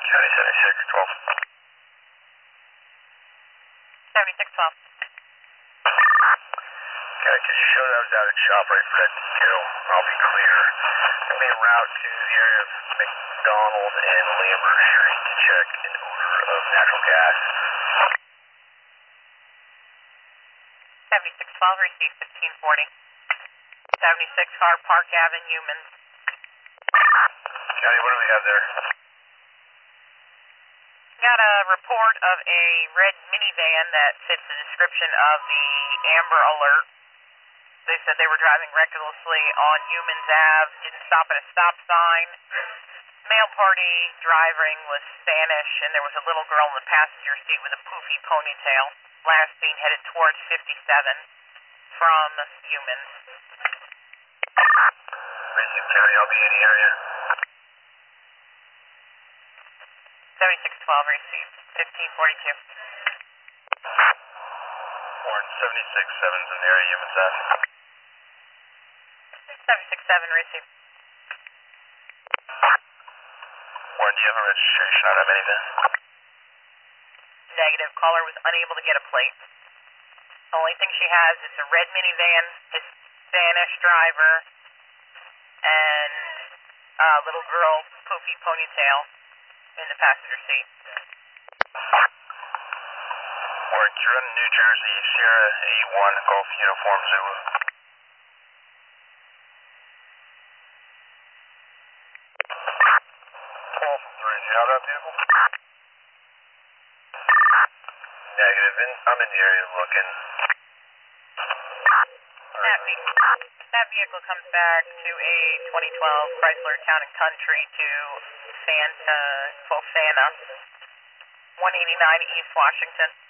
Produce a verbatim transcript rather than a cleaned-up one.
County seventy-six, twelve. seventy-six twelve. Okay, could you show that I was out at ShopRite for that detail? I'll be clear. I'm en route to the area of McDonald and Lambert Street to check an odor of natural gas. seventy-six twelve, receive fifteen forty. seventy-six car, Park Avenue, Humans. County, what do we have there? Got a report of a red minivan that fits the description of the Amber Alert. They said they were driving recklessly on Humans Ave, didn't stop at a stop sign. Male party driving was Spanish, and there was a little girl in the passenger seat with a poofy ponytail. Last seen headed towards fifty-seven from Humans. Racing County, I'll be in the area. seventy-six twelve, received fifteen forty-two. Warren, seventy-six seven's in the area, Humans Ave. seventy-six seven, received. Warren, do you have a registration on that minivan? Negative. Caller was unable to get a plate. The only thing she has is a red minivan, Hispanic driver, and a little girl, poofy ponytail, in the passenger seat. Warren, you're in New Jersey, Sierra eighty-one, Golf Uniform Zulu. twelve three, do you have that vehicle? Negative, in, I'm in the area looking. That, ve that vehicle comes back to a twenty twelve Chrysler Town and Country to Santa, Fofana, one eighty-nine East Washington.